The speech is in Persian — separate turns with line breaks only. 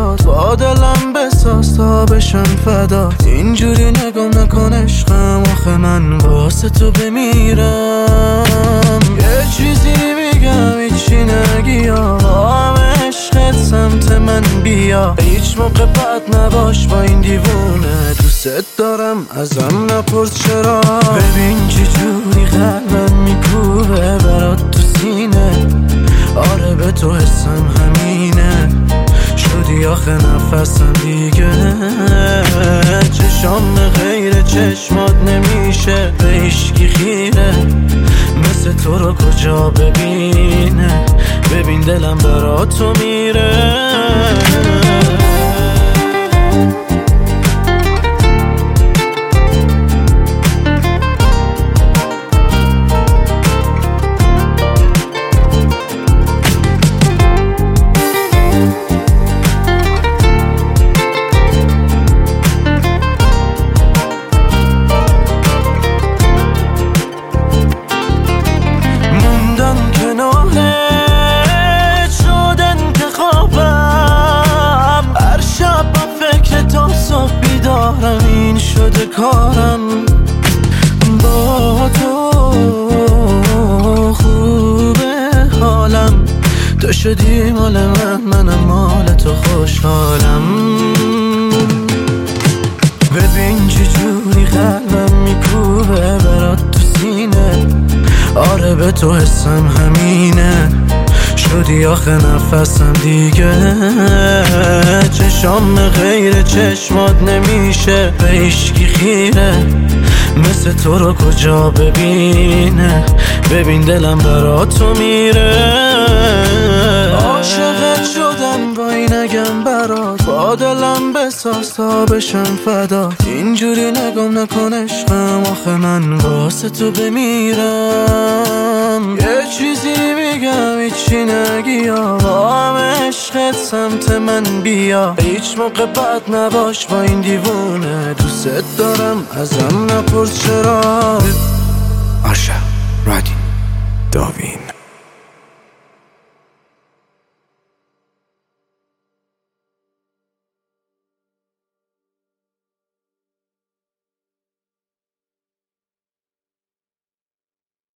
برات، با دلم بساز تا بشم فدا. اینجوری نگام نکن عشقم، آخه من واسه تو بمیرم. یه چیزی میگم هیچی نگی، هم عشقت سمت من بیا. هیچ موقع بد نباش با این دیوونه، دوست دارم ازم نپرس چرا. ببین چه جوری قلبم میکوبه برات تو سینه، آره به تو حسم همینه. شدی آخه نفسم دیگه، چشام غیر چشمات نمیشه به هیچکی خیره. مثل تو رو کجا ببینه، ببین دلم برات تو میره. این شده کارم با تو، خوبه حالم، تو شدی مال من، منم مال تو خوشحالم. ببین چه جوری قلبم میکوبه برات تو سینه، آره به تو حسم همینه. شدی آخه نفسم دیگه، چشام غیر چشمات نمیشه به هیچکی خیره. مثل تو رو کجا ببینه، ببین دلم برات تو میره. عاشقت شدم با این نگم برات، با دلم بساز تا بشم فدا. اینجوری نگام نکن عشقم، آخه من واسه تو بمیرم. یه چیزی میگم هیچی نگی، هم عشقت سمت من بیا. هیچ موقع بد نباش با این دیوونه، دوست دارم ازم نپرس چرا.
آرشا رادین داوین.